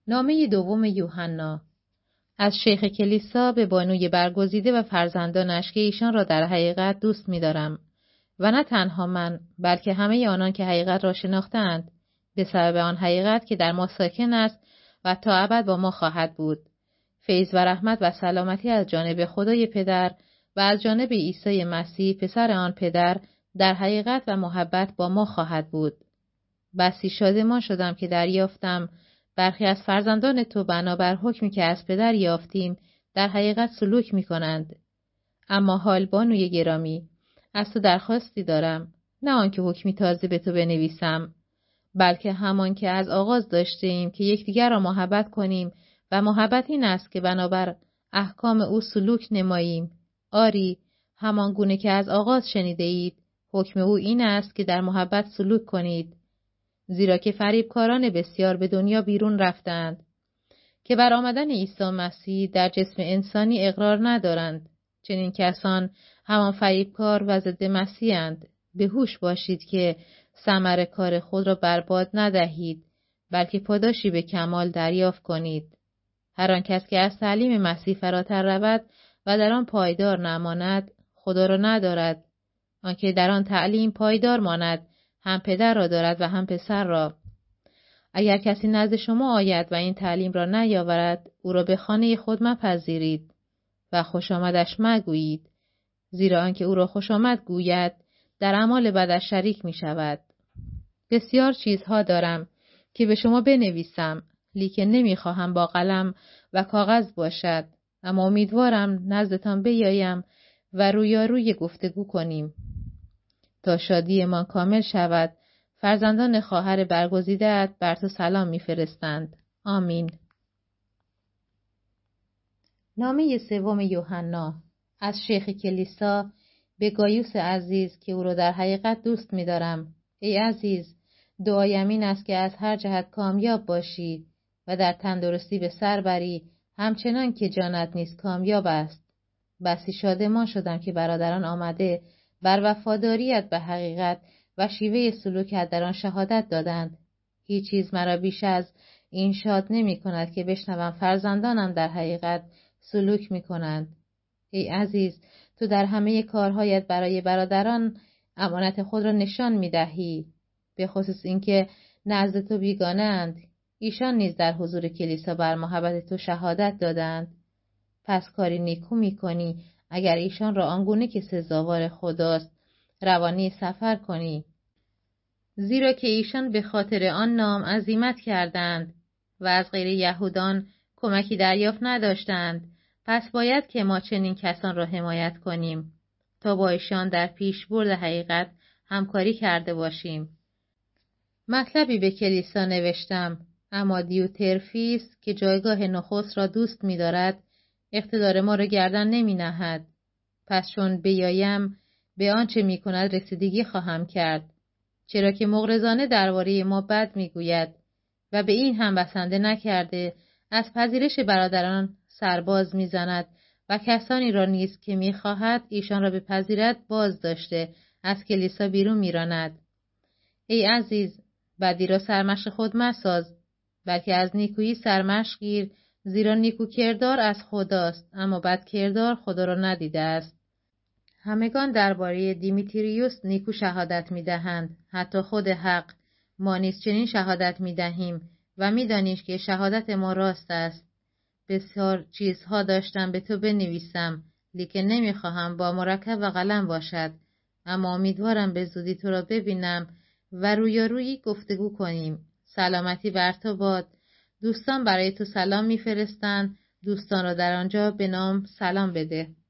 نامه دوم یوحنا. از شیخ کلیسا به بانوی برگزیده و فرزندانش که ایشان را در حقیقت دوست می‌دارم و نه تنها من بلکه همه آنان که حقیقت را شناختند به سبب آن حقیقت که در ما ساکن است و تا ابد با ما خواهد بود. فیض و رحمت و سلامتی از جانب خدای پدر و از جانب عیسی مسیح پسر آن پدر در حقیقت و محبت با ما خواهد بود. بسی شادمان شدم که دریافتم برخی از فرزندان تو بنابر حکمی که از پدر یافتیم در حقیقت سلوک می کنند. اما حال بانوی گرامی، از تو درخواستی دارم، نه آنکه حکمی تازه به تو بنویسم، بلکه همان که از آغاز داشتیم که یکدیگر را محبت کنیم و محبت این است که بنابر احکام او سلوک نماییم. آری، همان گونه که از آغاز شنیده اید، حکم او این است که در محبت سلوک کنید. زیرا که فریبکاران بسیار به دنیا بیرون رفتند که بر آمدن عیسی مسیح در جسم انسانی اقرار ندارند. چنین کسان همان فریبکار و ضد مسیحند. به هوش باشید که ثمر کار خود را برباد ندهید، بلکه پاداشی به کمال دریافت کنید. هر آن کس که از تعلیم مسیح فراتر رود و در آن پایدار نماند، خدا را ندارد. آنکه در آن تعلیم پایدار ماند، هم پدر را دارد و هم پسر را. اگر کسی نزد شما آید و این تعلیم را نیاورد، او را به خانه خود مپذیرید و خوش آمدش مگویید، زیرا آنکه او را خوش آمد گوید در اعمال بدش شریک می شود. بسیار چیزها دارم که به شما بنویسم، لیکن نمی خواهم با قلم و کاغذ باشد، اما امیدوارم نزدتان بیایم و رویاروی گفتگو کنیم تا شادی ما کامل شود. فرزندان خواهر برگزیده‌ات بر تو سلام می‌فرستند. آمین. نامه سوم یوحنا. از شیخ کلیسا به گایوس عزیز که او را در حقیقت دوست می‌دارم. ای عزیز، دعایم این است که از هر جهت کامیاب باشی و در تندرستی به سر بری، همچنان که جانت نیز کامیاب است. بسی شادمان شدم که برادران آمده بر وفاداریت به حقیقت و شیوه سلوکت در آن شهادت دادند. هیچ چیز مرا بیش از این شاد نمی کند که بشنوم فرزندانم در حقیقت سلوک می کنند. ای عزیز، تو در همه کارهایت برای برادران امانت خود را نشان می دهی، به خصوص اینکه نزد تو بیگانه اند. ایشان نیز در حضور کلیسا بر محبت تو شهادت دادند. پس کاری نیکو می کنی اگر ایشان را آنگونه که سزاوار خداست روانی سفر کنی، زیرا که ایشان به خاطر آن نام عزیمت کردند و از غیر یهودان کمکی دریافت نداشتند. پس باید که ما چنین کسان را حمایت کنیم تا با ایشان در پیشبرد حقیقت همکاری کرده باشیم. مطلبی به کلیسا نوشتم، اما دیوترفیس که جایگاه نخست را دوست می دارد اقتدار ما را گردن نمی نهد. پس چون بیایم به آنچه می کند رسیدگی خواهم کرد، چرا که مغرضانه درباره ما بد می گوید و به این هم بسنده نکرده از پذیرش برادران سرباز می زند و کسانی را نیز که می خواهد ایشان را بپذیرد باز داشته از کلیسا بیرون می راند. ای عزیز، بدی را سرمشق خود مساز، بلکه از نیکویی سرمشق گیر، زیرا نیکو کردار از خداست، اما بد کردار خدا را ندیده است. همگان درباره دیمیتریوس نیکو شهادت می‌دهند، حتی خود حق. ما نیز چنین شهادت می‌دهیم و می‌دانیم که شهادت ما راست است. بسیار چیزها داشتم به تو بنویسم، لیکن نمی‌خواهم با مرکب و قلم باشد، اما امیدوارم به زودی تو را ببینم و رویارویی گفتگو کنیم. سلامتی بر تو باد. دوستان برای تو سلام می‌فرستند. دوستان را در آنجا به نام سلام بده.